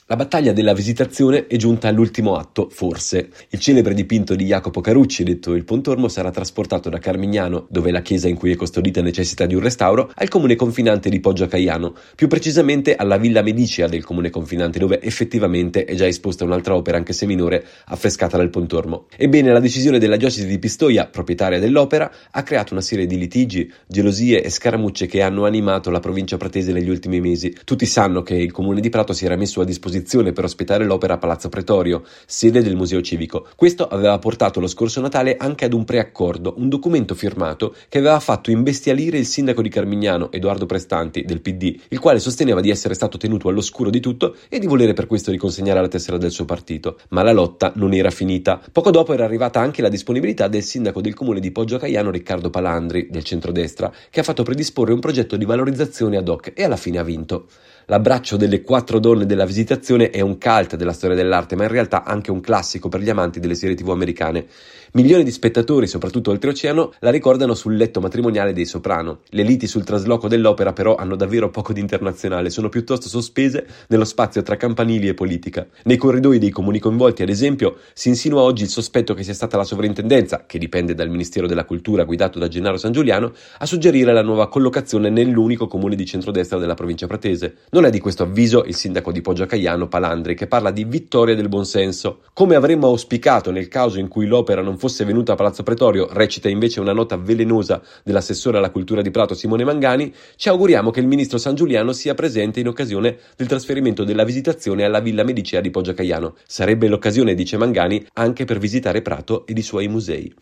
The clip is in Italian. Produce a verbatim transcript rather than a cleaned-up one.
La battaglia della Visitazione è giunta all'ultimo atto, forse. Il celebre dipinto di Jacopo Carucci, detto il Pontormo, sarà trasportato da Carmignano, dove la chiesa in cui è custodita necessita di un restauro, al comune confinante di Poggio a Caiano, più precisamente alla Villa Medicea del comune confinante, dove effettivamente è già esposta un'altra opera, anche se minore, affrescata dal Pontormo. Ebbene, la decisione della diocesi di Pistoia, proprietaria dell'opera, ha creato una serie di litigi, gelosie e scaramucce che hanno animato la provincia pratese negli ultimi mesi. Tutti sanno che il comune di Prato si era messo a disposizione per ospitare l'opera a Palazzo Pretorio, sede del Museo Civico. Questo aveva portato lo scorso Natale anche ad un preaccordo, un documento firmato che aveva fatto imbestialire il sindaco di Carmignano, Edoardo Prestanti, del P D, il quale sosteneva di essere stato tenuto all'oscuro di tutto e di volere per questo riconsegnare la tessera del suo partito. Ma la lotta non era finita. Poco dopo era arrivata anche la disponibilità del sindaco del comune di Poggio a Caiano, Riccardo Palandri, del centrodestra, che ha fatto predisporre un progetto di valorizzazione ad hoc e alla fine ha vinto. L'abbraccio delle quattro donne della Visitazione è un cult della storia dell'arte, ma in realtà anche un classico per gli amanti delle serie tivù americane. Milioni di spettatori, soprattutto oltreoceano, la ricordano sul letto matrimoniale dei Soprano. Le liti sul trasloco dell'opera però hanno davvero poco di internazionale, sono piuttosto sospese nello spazio tra campanili e politica. Nei corridoi dei comuni coinvolti, ad esempio, si insinua oggi il sospetto che sia stata la sovrintendenza, che dipende dal Ministero della Cultura guidato da Gennaro San Giuliano, a suggerire la nuova collocazione nell'unico comune di centrodestra della provincia pratese. Non è di questo avviso il sindaco di Poggio a Caiano, Palandri, che parla di vittoria del buonsenso. Come avremmo auspicato nel caso in cui l'opera non fosse venuta a Palazzo Pretorio, recita invece una nota velenosa dell'assessore alla cultura di Prato Simone Mangani, ci auguriamo che il ministro San Giuliano sia presente in occasione del trasferimento della Visitazione alla Villa Medicea di Poggio a Caiano. Sarebbe l'occasione, dice Mangani, anche per visitare Prato ed i suoi musei.